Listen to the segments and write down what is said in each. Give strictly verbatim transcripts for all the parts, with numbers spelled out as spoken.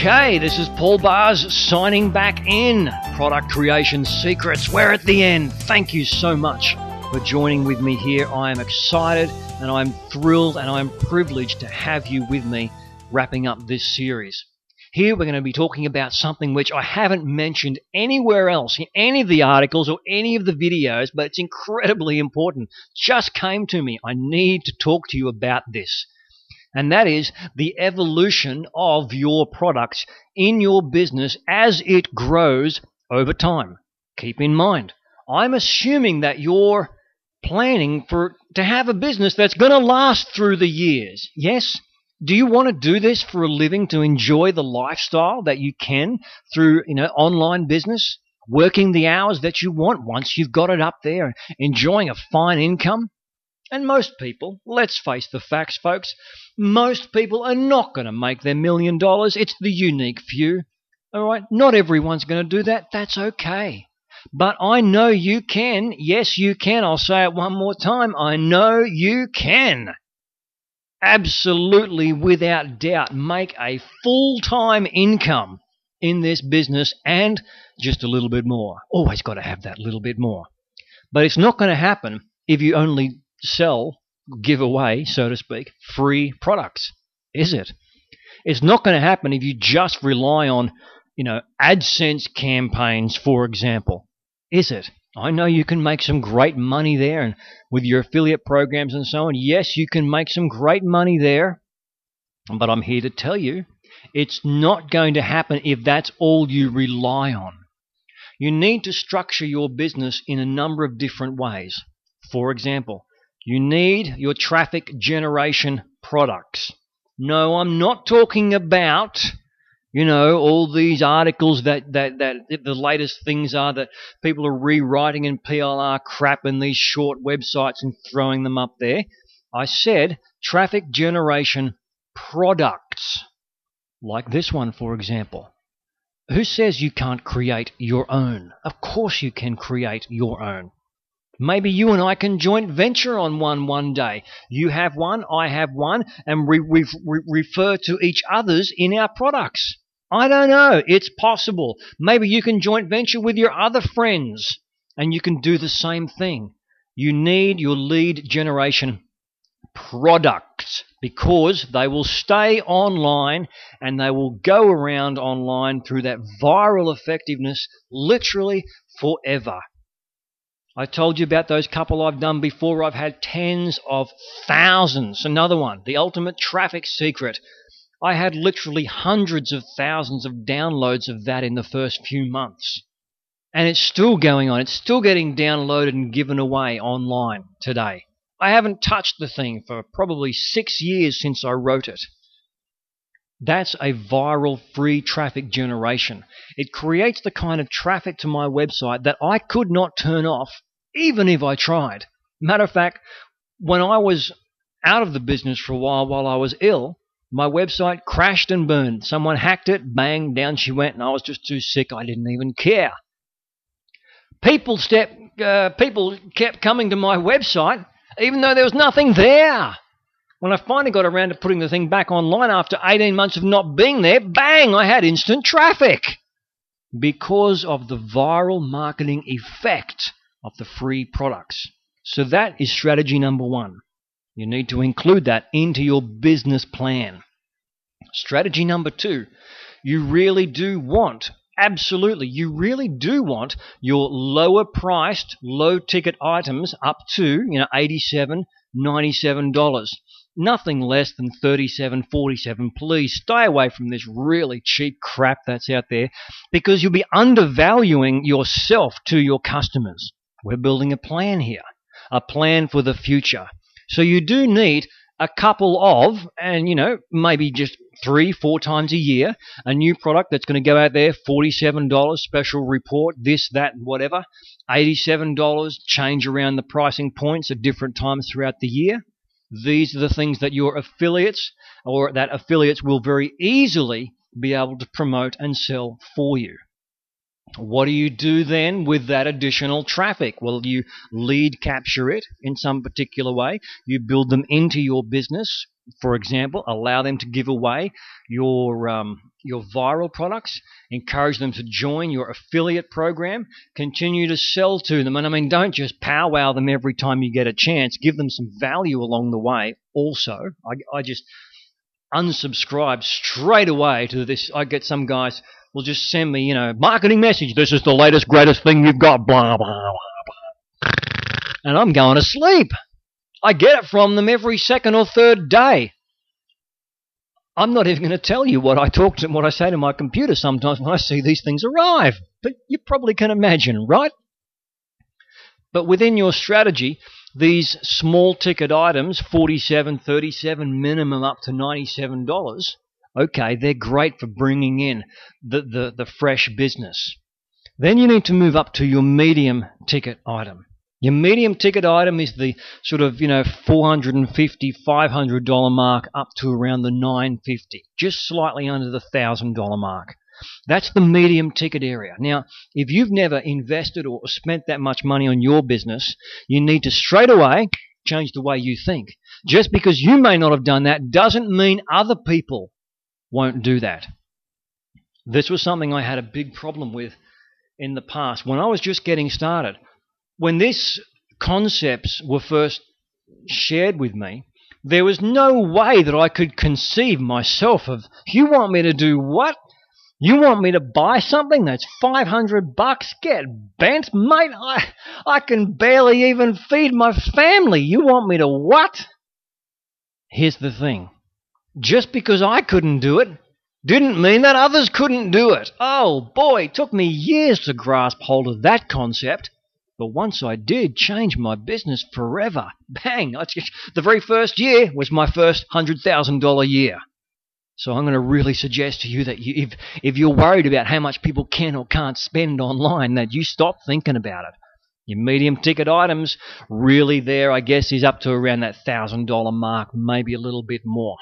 Okay, this is Paul Bars signing back in. Product Creation Secrets. We're at the end. Thank you so much for joining with me here. I am excited and I'm thrilled and I'm privileged to have you with me wrapping up this series. Here we're going to be talking about something which I haven't mentioned anywhere else in any of the articles or any of the videos, but it's incredibly important. Just came to me. I need to talk to you about this. And that is the evolution of your products in your business as it grows over time. Keep in mind, I'm assuming that you're planning for to have a business that's going to last through the years. Yes? Do you want to do this for a living, to enjoy the lifestyle that you can through, you know, online business, working the hours that you want once you've got it up there, enjoying a fine income? And most people, let's face the facts, folks, most people are not going to make their million dollars. It's the unique few. All right? Not everyone's going to do that. That's okay. But I know you can. Yes, you can. I'll say it one more time. I know you can. Absolutely, without doubt, make a full-time income in this business and just a little bit more. Always got to have that little bit more. But it's not going to happen if you only sell, give away, so to speak, free products, is it? It's not going to happen if you just rely on, you know, AdSense campaigns, for example, is it? I know you can make some great money there, and with your affiliate programs and so on, yes, you can make some great money there, but I'm here to tell you, it's not going to happen if that's all you rely on. You need to structure your business in a number of different ways. For example, you need your traffic generation products. No, I'm not talking about, you know, all these articles that, that, that the latest things are that people are rewriting in P L R crap in these short websites and throwing them up there. I said traffic generation products, like this one, for example. Who says you can't create your own? Of course you can create your own. Maybe you and I can joint venture on one one day. You have one, I have one, and we, we, we refer to each other's in our products. I don't know. It's possible. Maybe you can joint venture with your other friends, and you can do the same thing. You need your lead generation products because they will stay online and they will go around online through that viral effectiveness literally forever. I told you about those couple I've done before. I've had tens of thousands. Another one, the ultimate traffic secret. I had literally hundreds of thousands of downloads of that in the first few months. And it's still going on. It's still getting downloaded and given away online today. I haven't touched the thing for probably six years since I wrote it. That's a viral free traffic generation. It creates the kind of traffic to my website that I could not turn off even if I tried. Matter of fact, when I was out of the business for a while while I was ill, my website crashed and burned. Someone hacked it, bang, down she went, and I was just too sick. I didn't even care. People, step, uh, people kept coming to my website even though there was nothing there. When I finally got around to putting the thing back online after eighteen months of not being there, bang, I had instant traffic. Because of the viral marketing effect of the free products. So that is strategy number one. You need to include that into your business plan. Strategy number two, you really do want, absolutely, you really do want your lower priced, low ticket items up to, you know, eighty-seven dollars, ninety-seven dollars. Nothing less than thirty-seven dollars, forty-seven dollars. Please stay away from this really cheap crap that's out there because you'll be undervaluing yourself to your customers. We're building a plan here, a plan for the future. So you do need a couple of, and you know, maybe just three, four times a year, a new product that's going to go out there, forty-seven dollars, special report, this, that, whatever, eighty-seven dollars, change around the pricing points at different times throughout the year. These are the things that your affiliates or that affiliates will very easily be able to promote and sell for you. What do you do then with that additional traffic? Well, you lead capture it in some particular way. You build them into your business. For example, allow them to give away your um, your viral products, encourage them to join your affiliate program, continue to sell to them. And I mean, don't just powwow them every time you get a chance. Give them some value along the way. Also, I, I just unsubscribe straight away to this. I get some guys will just send me, you know, marketing message. This is the latest, greatest thing you've got, blah, blah, blah, blah. And I'm going to sleep. I get it from them every second or third day. I'm not even going to tell you what I talk to, what I say to my computer sometimes when I see these things arrive. But you probably can imagine, right? But within your strategy, these small ticket items, forty-seven dollars, thirty-seven dollars minimum up to ninety-seven dollars, okay, they're great for bringing in the, the, the fresh business. Then you need to move up to your medium ticket item. Your medium ticket item is the sort of, you know, four hundred fifty dollars, five hundred dollars mark up to around the nine hundred fifty dollars, just slightly under the one thousand dollars mark. That's the medium ticket area. Now, if you've never invested or spent that much money on your business, you need to straight away change the way you think. Just because you may not have done that doesn't mean other people won't do that. This was something I had a big problem with in the past when I was just getting started. When these concepts were first shared with me, there was no way that I could conceive myself of, you want me to do what? You want me to buy something that's five hundred bucks? Get bent, mate. I, I can barely even feed my family. You want me to what? Here's the thing. Just because I couldn't do it didn't mean that others couldn't do it. Oh boy, it took me years to grasp hold of that concept. But once I did, change my business forever. Bang! The very first year was my first one hundred thousand dollars year. So I'm going to really suggest to you that you, if, if you're worried about how much people can or can't spend online, that you stop thinking about it. Your medium ticket items, really there, I guess, is up to around that one thousand dollars mark, maybe a little bit more.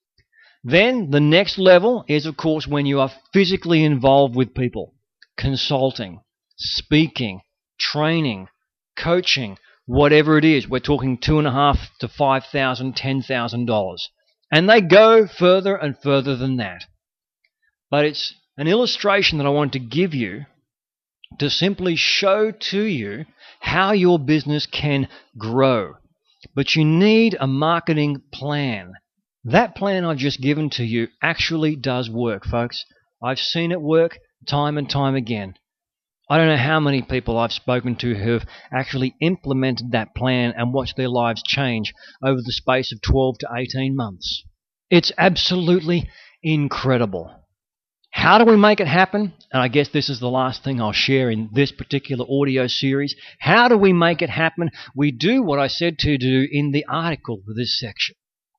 Then the next level is, of course, when you are physically involved with people. Consulting, speaking, training, coaching, whatever it is. We're talking two and a half to five thousand, ten thousand dollars, and they go further and further than that. But it's an illustration that I want to give you to simply show to you how your business can grow. But you need a marketing plan. That plan I've just given to you actually does work, folks. I've seen it work time and time again. I don't know how many people I've spoken to who have actually implemented that plan and watched their lives change over the space of twelve to eighteen months. It's absolutely incredible. How do we make it happen? And I guess this is the last thing I'll share in this particular audio series. How do we make it happen? We do what I said to do in the article for this section.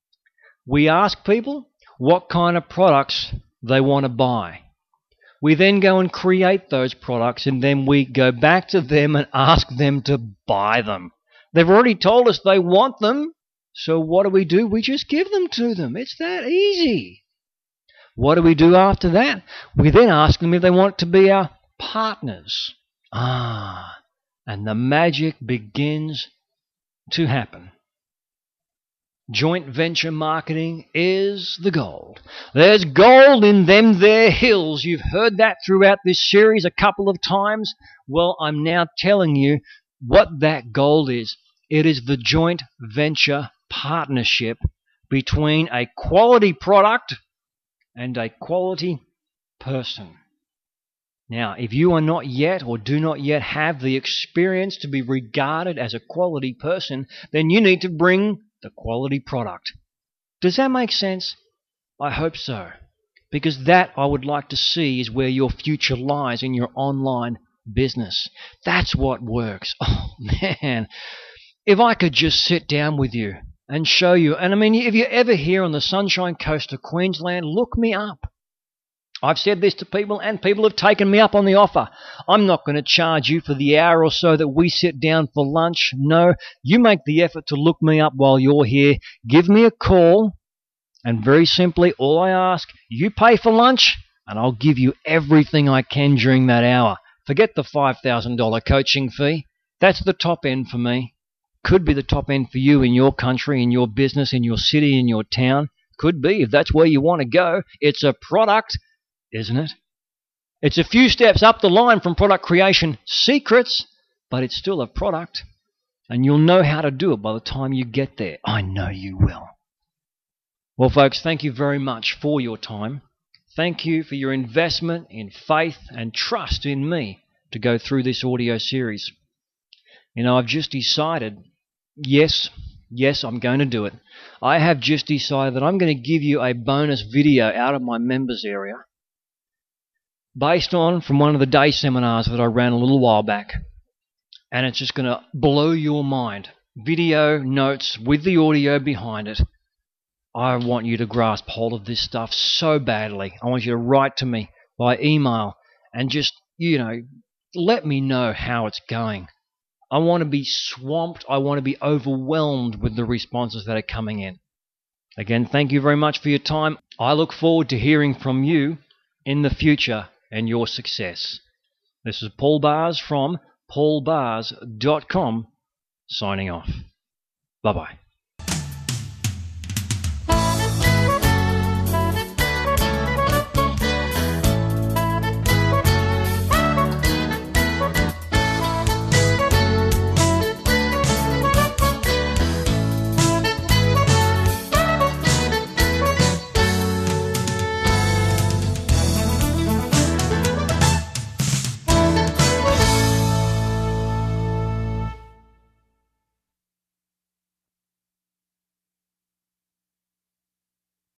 We ask people what kind of products they want to buy. We then go and create those products, and then we go back to them and ask them to buy them. They've already told us they want them, so what do we do? We just give them to them. It's that easy. What do we do after that? We then ask them if they want to be our partners. Ah, and the magic begins to happen. Joint venture marketing is the gold. There's gold in them there hills. You've heard that throughout this series a couple of times. Well, I'm now telling you what that gold is. It is the joint venture partnership between a quality product and a quality person. Now, if you are not yet or do not yet have the experience to be regarded as a quality person, then you need to bring the quality product. Does that make sense? I hope so. Because that, I would like to see, is where your future lies in your online business. That's what works. Oh, man. If I could just sit down with you and show you, and I mean, if you're ever here on the Sunshine Coast of Queensland, look me up. I've said this to people, and people have taken me up on the offer. I'm not going to charge you for the hour or so that we sit down for lunch. No, you make the effort to look me up while you're here. Give me a call, and very simply, all I ask, you pay for lunch, and I'll give you everything I can during that hour. Forget the five thousand dollars coaching fee. That's the top end for me. Could be the top end for you in your country, in your business, in your city, in your town. Could be, if that's where you want to go. It's a product, isn't it? It's a few steps up the line from product creation secrets, but it's still a product. And you'll know how to do it by the time you get there. I know you will. Well, folks, thank you very much for your time. Thank you for your investment in faith and trust in me to go through this audio series. You know, I've just decided, yes, yes, I'm going to do it. I have just decided that I'm going to give you a bonus video out of my members area based on from one of the day seminars that I ran a little while back. And it's just going to blow your mind. Video notes with the audio behind it. I want you to grasp hold of this stuff so badly. I want you to write to me by email and just, you know, let me know how it's going. I want to be swamped. I want to be overwhelmed with the responses that are coming in. Again, thank you very much for your time. I look forward to hearing from you in the future and your success. This is Paul Bars from paul bars dot com signing off. Bye-bye.